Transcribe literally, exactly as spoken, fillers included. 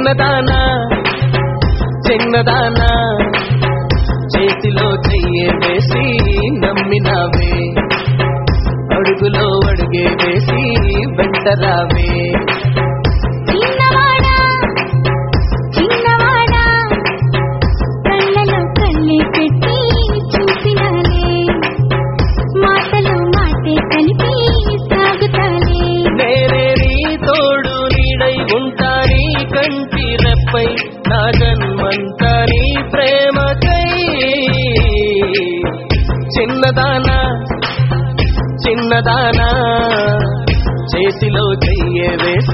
చిన్నదానా చిన్నదానా చేతిలో చెయ్యే వేసి నమ్మినావే అడుగులో అడుగే వేసి వెంటరావే చిన్నవాడా చిన్నవాడా కళ్ళలో కళ్ళే పెట్టి చూసినాలే మాటలు మాటే కలిపి సాగుతాలే నేనే నీ తోడు నీడై ఉంటా నీ కంటి రెప్పై నా జన్మంతా నీ ప్రేమకై చిన్నదానా చిన్నదానా చేతిలో చెయ్యే వేసి